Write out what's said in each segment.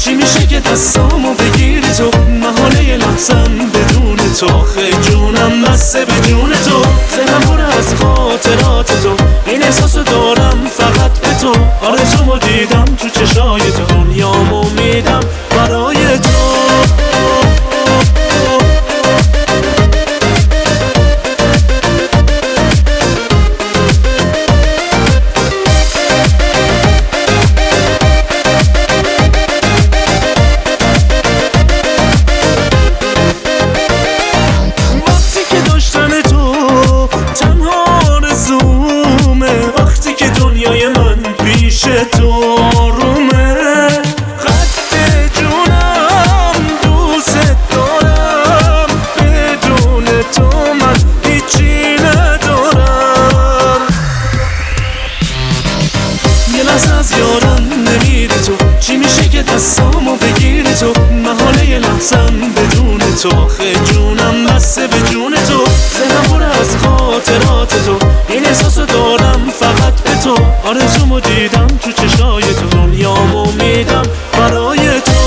چی میشه که دستامو بگیری تو، محاله لحظم بدون تو. خیلی جونم بسته به جون تو، ذهنم پر از خاطرات تو، این احساسو دارم فقط به تو. آرزومو دیدم تو چشای تو، دنیامو میدم برای تو. تو آرومه خط جونم، دوست دارم، بدون تو من هیچی ندارم. یه لحظه از یادم نمیری تو، چی میشه که دستامو بگیری تو، محاله لحظم بدون تو. خیلی جونم بسته به جون تو، ذهنم پر از خاطرات تو، این احساسو دارم فقط به تو. آرزومو دیدم تو چشای تو، دنیامو میدم برای تو.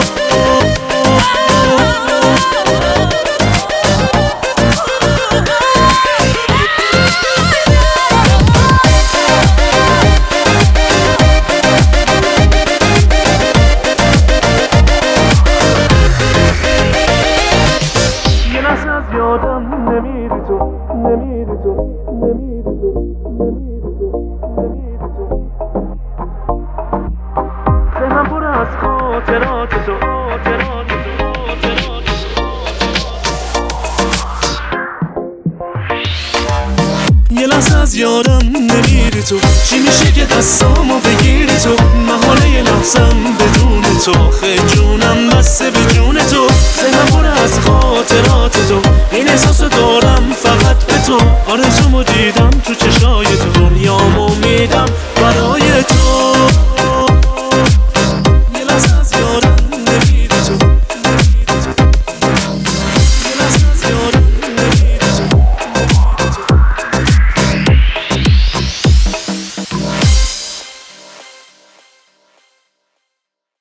یه لحظه از یادم نمیری تو، نمیری تو، نمیری تو، نمیری تو، نمیری تو. ذهنم پر از خاطرات تو، خاطرات تو، خاطرات تو. یه لحظه از یادم نمیری تو، چی میشه که دستامو بگیری تو، محاله لحظم بدون تو. خیلی جونم بسته به جون تو، ذهنم پر از خاطرات تو، این احساسو دارم فقط به تو. آرزومو دیدم تو چشای تو، دنیامو میدم